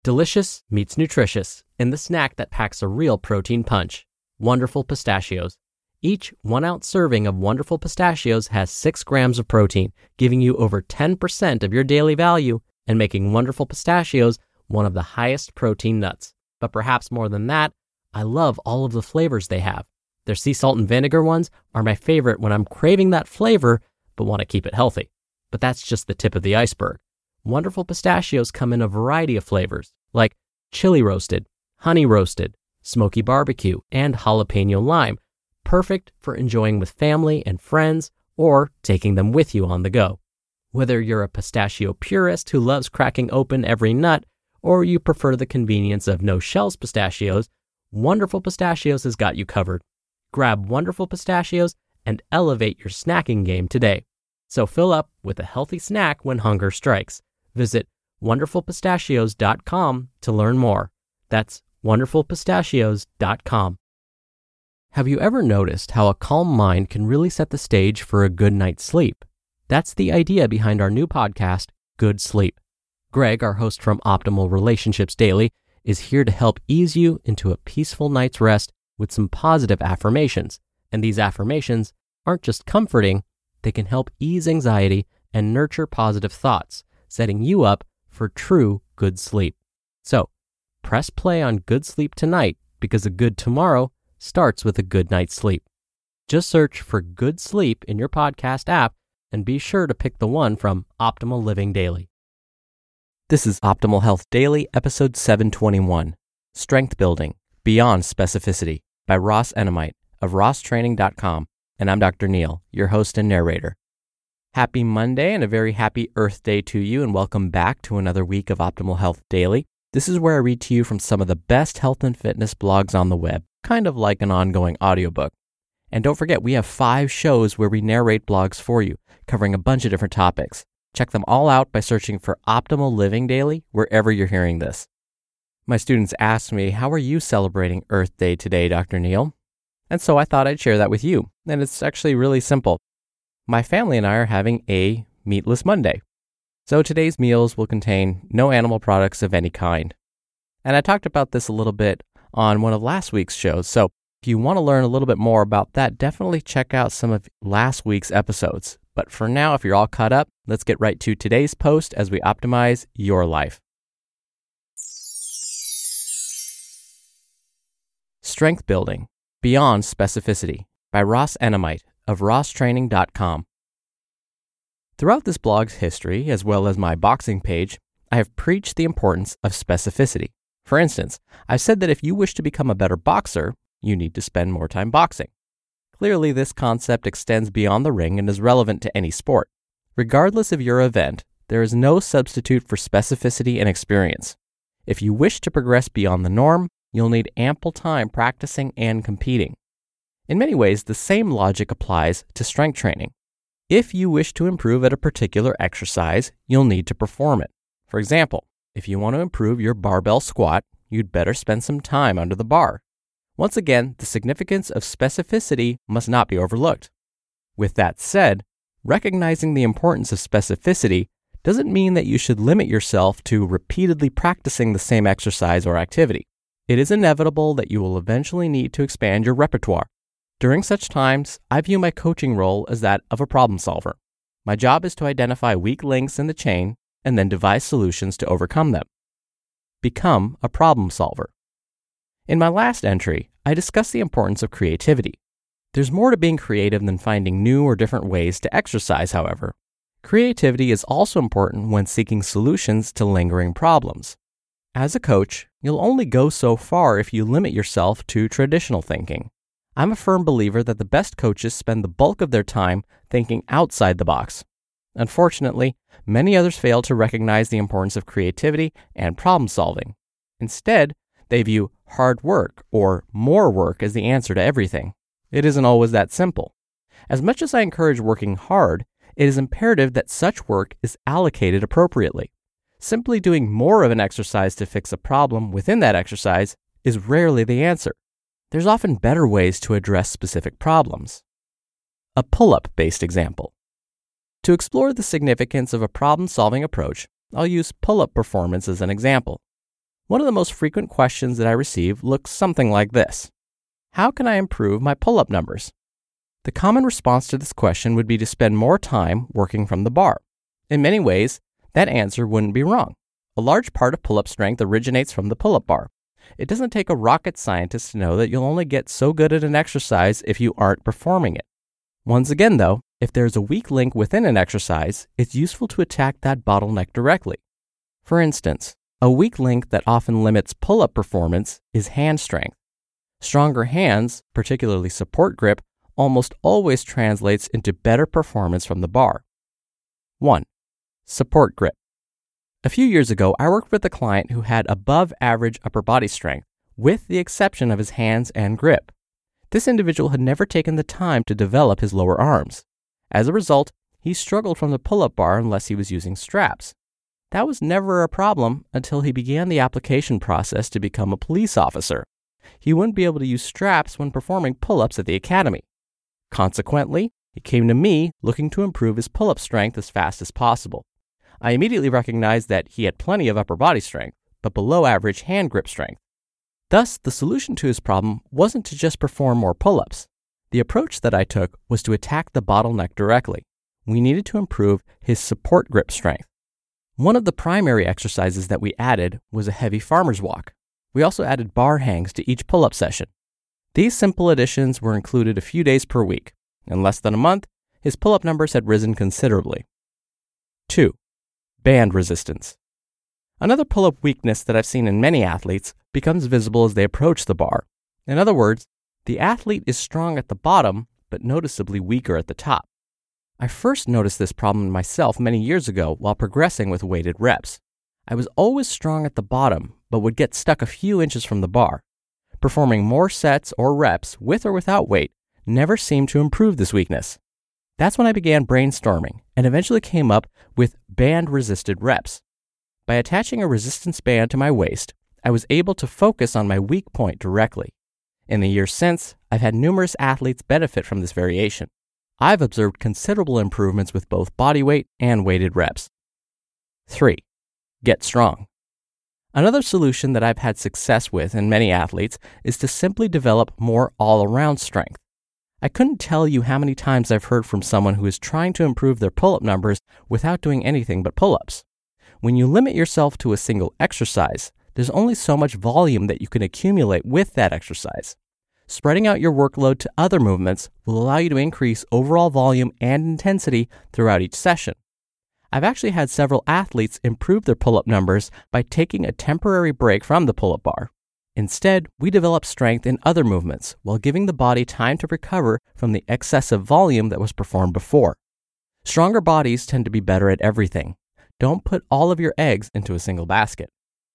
Delicious meets nutritious in the snack that packs a real protein punch. Wonderful Pistachios. Each 1-ounce serving of Wonderful Pistachios has 6 grams of protein, giving you over 10% of your daily value and making Wonderful Pistachios one of the highest protein nuts. But perhaps more than that, I love all of the flavors they have. Their sea salt and vinegar ones are my favorite when I'm craving that flavor but want to keep it healthy. But that's just the tip of the iceberg. Wonderful Pistachios come in a variety of flavors, like chili roasted, honey roasted, smoky barbecue, and jalapeno lime, perfect for enjoying with family and friends or taking them with you on the go. Whether you're a pistachio purist who loves cracking open every nut, or you prefer the convenience of no-shells pistachios, Wonderful Pistachios has got you covered. Grab Wonderful Pistachios and elevate your snacking game today. So fill up with a healthy snack when hunger strikes. Visit wonderfulpistachios.com to learn more. That's wonderfulpistachios.com. Have you ever noticed how a calm mind can really set the stage for a good night's sleep? That's the idea behind our new podcast, Good Sleep. Greg, our host from Optimal Relationships Daily, is here to help ease you into a peaceful night's rest with some positive affirmations. And these affirmations aren't just comforting, they can help ease anxiety and nurture positive thoughts, setting you up for true good sleep. So, press play on Good Sleep tonight because a good tomorrow starts with a good night's sleep. Just search for Good Sleep in your podcast app and be sure to pick the one from Optimal Living Daily. This is Optimal Health Daily, episode 721, Strength Building Beyond Specificity by Ross Enamait of RossTraining.com, and I'm Dr. Neil, your host and narrator. Happy Monday and a very happy Earth Day to you, and welcome back to another week of Optimal Health Daily. This is where I read to you from some of the best health and fitness blogs on the web, kind of like an ongoing audiobook. And don't forget, we have 5 shows where we narrate blogs for you, covering a bunch of different topics. Check them all out by searching for Optimal Living Daily wherever you're hearing this. My students asked me, how are you celebrating Earth Day today, Dr. Neil? And so I thought I'd share that with you. And it's actually really simple. My family and I are having a meatless Monday. So today's meals will contain no animal products of any kind. And I talked about this a little bit on one of last week's shows. So if you want to learn a little bit more about that, definitely check out some of last week's episodes. But for now, if you're all caught up, let's get right to today's post as we optimize your life. Strength Building Beyond Specificity by Ross Enamait of RossTraining.com. Throughout this blog's history, as well as my boxing page, I have preached the importance of specificity. For instance, I've said that if you wish to become a better boxer, you need to spend more time boxing. Clearly, this concept extends beyond the ring and is relevant to any sport. Regardless of your event, there is no substitute for specificity and experience. If you wish to progress beyond the norm, you'll need ample time practicing and competing. In many ways, the same logic applies to strength training. If you wish to improve at a particular exercise, you'll need to perform it. For example, if you want to improve your barbell squat, you'd better spend some time under the bar. Once again, the significance of specificity must not be overlooked. With that said, recognizing the importance of specificity doesn't mean that you should limit yourself to repeatedly practicing the same exercise or activity. It is inevitable that you will eventually need to expand your repertoire. During such times, I view my coaching role as that of a problem solver. My job is to identify weak links in the chain and then devise solutions to overcome them. Become a problem solver. In my last entry, I discussed the importance of creativity. There's more to being creative than finding new or different ways to exercise, however. Creativity is also important when seeking solutions to lingering problems. As a coach, you'll only go so far if you limit yourself to traditional thinking. I'm a firm believer that the best coaches spend the bulk of their time thinking outside the box. Unfortunately, many others fail to recognize the importance of creativity and problem solving. Instead, they view hard work or more work as the answer to everything. It isn't always that simple. As much as I encourage working hard, it is imperative that such work is allocated appropriately. Simply doing more of an exercise to fix a problem within that exercise is rarely the answer. There's often better ways to address specific problems. A pull-up based example. To explore the significance of a problem-solving approach, I'll use pull-up performance as an example. One of the most frequent questions that I receive looks something like this: how can I improve my pull-up numbers? The common response to this question would be to spend more time working from the bar. In many ways, that answer wouldn't be wrong. A large part of pull-up strength originates from the pull-up bar. It doesn't take a rocket scientist to know that you'll only get so good at an exercise if you aren't performing it. Once again, though, if there's a weak link within an exercise, it's useful to attack that bottleneck directly. For instance, a weak link that often limits pull-up performance is hand strength. Stronger hands, particularly support grip, almost always translates into better performance from the bar. 1. Support grip. A few years ago, I worked with a client who had above average upper body strength, with the exception of his hands and grip. This individual had never taken the time to develop his lower arms. As a result, he struggled from the pull-up bar unless he was using straps. That was never a problem until he began the application process to become a police officer. He wouldn't be able to use straps when performing pull-ups at the academy. Consequently, he came to me looking to improve his pull-up strength as fast as possible. I immediately recognized that he had plenty of upper body strength, but below average hand grip strength. Thus, the solution to his problem wasn't to just perform more pull-ups. The approach that I took was to attack the bottleneck directly. We needed to improve his support grip strength. One of the primary exercises that we added was a heavy farmer's walk. We also added bar hangs to each pull-up session. These simple additions were included a few days per week. In less than a month, his pull-up numbers had risen considerably. 2. Band resistance. Another pull-up weakness that I've seen in many athletes becomes visible as they approach the bar. In other words, the athlete is strong at the bottom, but noticeably weaker at the top. I first noticed this problem myself many years ago while progressing with weighted reps. I was always strong at the bottom, but would get stuck a few inches from the bar. Performing more sets or reps with or without weight never seemed to improve this weakness. That's when I began brainstorming and eventually came up with band-resisted reps. By attaching a resistance band to my waist, I was able to focus on my weak point directly. In the years since, I've had numerous athletes benefit from this variation. I've observed considerable improvements with both body weight and weighted reps. 3. Get strong. Another solution that I've had success with in many athletes is to simply develop more all-around strength. I couldn't tell you how many times I've heard from someone who is trying to improve their pull-up numbers without doing anything but pull-ups. When you limit yourself to a single exercise, there's only so much volume that you can accumulate with that exercise. Spreading out your workload to other movements will allow you to increase overall volume and intensity throughout each session. I've actually had several athletes improve their pull-up numbers by taking a temporary break from the pull-up bar. Instead, we develop strength in other movements while giving the body time to recover from the excessive volume that was performed before. Stronger bodies tend to be better at everything. Don't put all of your eggs into a single basket.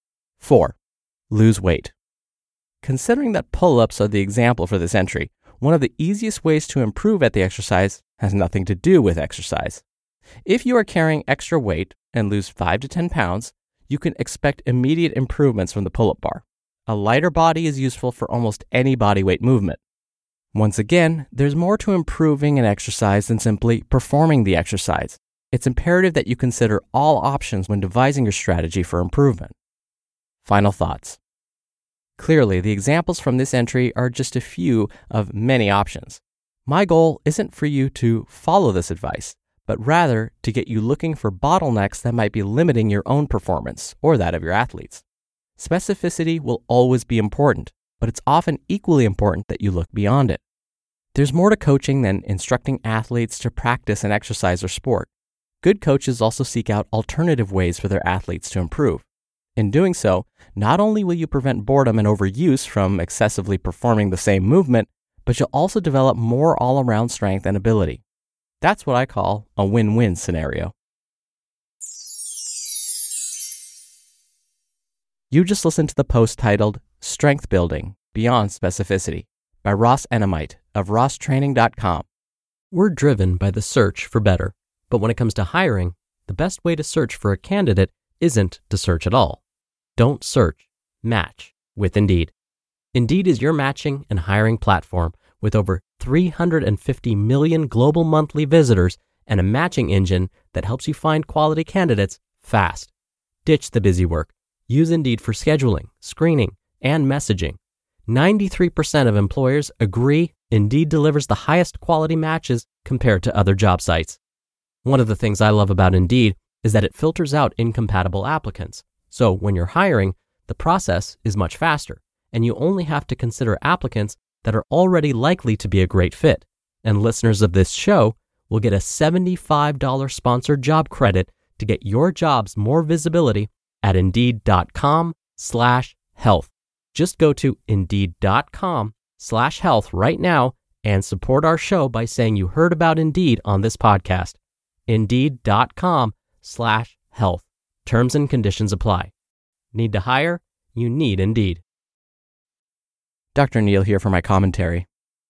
4. Lose weight. Considering that pull-ups are the example for this entry, one of the easiest ways to improve at the exercise has nothing to do with exercise. If you are carrying extra weight and lose 5 to 10 pounds, you can expect immediate improvements from the pull-up bar. A lighter body is useful for almost any body weight movement. Once again, there's more to improving an exercise than simply performing the exercise. It's imperative that you consider all options when devising your strategy for improvement. Final thoughts. Clearly, the examples from this entry are just a few of many options. My goal isn't for you to follow this advice, but rather to get you looking for bottlenecks that might be limiting your own performance or that of your athletes. Specificity will always be important, but it's often equally important that you look beyond it. There's more to coaching than instructing athletes to practice an exercise or sport. Good coaches also seek out alternative ways for their athletes to improve. In doing so, not only will you prevent boredom and overuse from excessively performing the same movement, but you'll also develop more all-around strength and ability. That's what I call a win-win scenario. You just listened to the post titled Strength Building Beyond Specificity by Ross Enamait of rosstraining.com. We're driven by the search for better, but when it comes to hiring, the best way to search for a candidate isn't to search at all. Don't search, match with Indeed. Indeed is your matching and hiring platform with over 350 million global monthly visitors and a matching engine that helps you find quality candidates fast. Ditch the busy work. Use Indeed for scheduling, screening, and messaging. 93% of employers agree Indeed delivers the highest quality matches compared to other job sites. One of the things I love about Indeed is that it filters out incompatible applicants. So when you're hiring, the process is much faster, and you only have to consider applicants that are already likely to be a great fit. And listeners of this show will get a $75 sponsored job credit to get your jobs more visibility at Indeed.com/health. Just go to Indeed.com/health right now and support our show by saying you heard about Indeed on this podcast. Indeed.com/health. Terms and conditions apply. Need to hire? You need Indeed. Dr. Neal here for my commentary.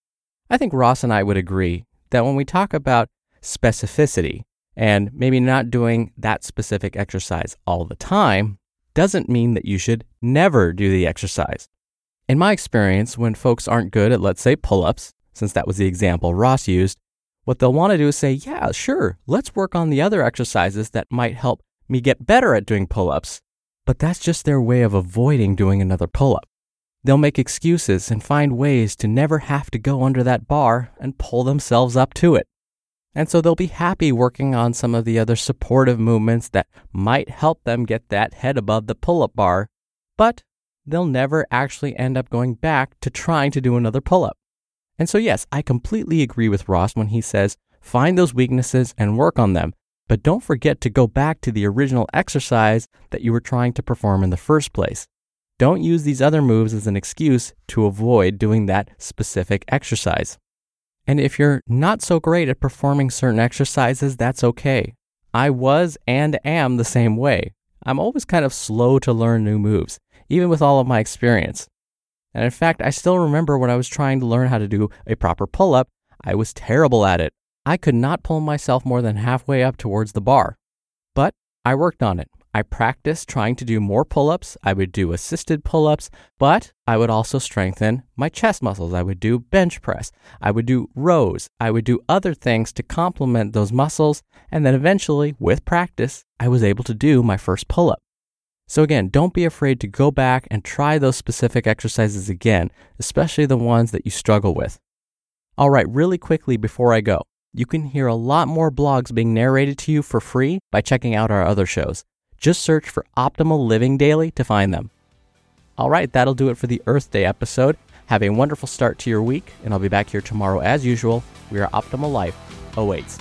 I think Ross and I would agree that when we talk about specificity and maybe not doing that specific exercise all the time, doesn't mean that you should never do the exercise. In my experience, when folks aren't good at, let's say, pull-ups, since that was the example Ross used, what they'll want to do is say, yeah, sure, let's work on the other exercises that might help me get better at doing pull-ups. But that's just their way of avoiding doing another pull-up. They'll make excuses and find ways to never have to go under that bar and pull themselves up to it. And so they'll be happy working on some of the other supportive movements that might help them get that head above the pull-up bar, but they'll never actually end up going back to trying to do another pull-up. And so yes, I completely agree with Ross when he says, find those weaknesses and work on them, but don't forget to go back to the original exercise that you were trying to perform in the first place. Don't use these other moves as an excuse to avoid doing that specific exercise. And if you're not so great at performing certain exercises, that's okay. I was and am the same way. I'm always kind of slow to learn new moves, even with all of my experience. And in fact, I still remember when I was trying to learn how to do a proper pull-up, I was terrible at it. I could not pull myself more than halfway up towards the bar. But I worked on it. I practiced trying to do more pull-ups. I would do assisted pull-ups, but I would also strengthen my chest muscles. I would do bench press. I would do rows. I would do other things to complement those muscles. And then eventually, with practice, I was able to do my first pull-up. So again, don't be afraid to go back and try those specific exercises again, especially the ones that you struggle with. All right, really quickly before I go, you can hear a lot more blogs being narrated to you for free by checking out our other shows. Just search for Optimal Living Daily to find them. All right, that'll do it for the Earth Day episode. Have a wonderful start to your week, and I'll be back here tomorrow as usual, where Optimal Life awaits.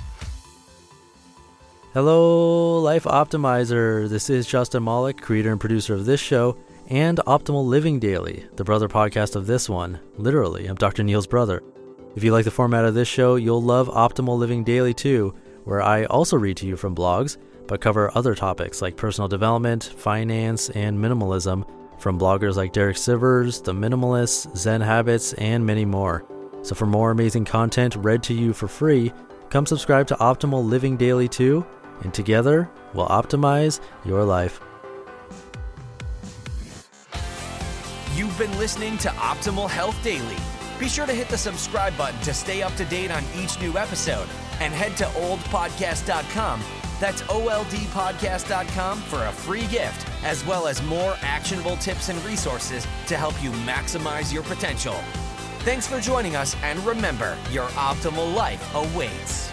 Hello, Life Optimizer. This is Justin Malik, creator and producer of this show, and Optimal Living Daily, the brother podcast of this one. Literally, I'm Dr. Neal's brother. If you like the format of this show, you'll love Optimal Living Daily too, where I also read to you from blogs, but cover other topics like personal development, finance, and minimalism from bloggers like Derek Sivers, The Minimalists, Zen Habits, and many more. So for more amazing content read to you for free, come subscribe to Optimal Living Daily too, and together we'll optimize your life. You've been listening to Optimal Health Daily. Be sure to hit the subscribe button to stay up to date on each new episode, and head to oldpodcast.com. That's oldpodcast.com for a free gift, as well as more actionable tips and resources to help you maximize your potential. Thanks for joining us, and remember, your optimal life awaits.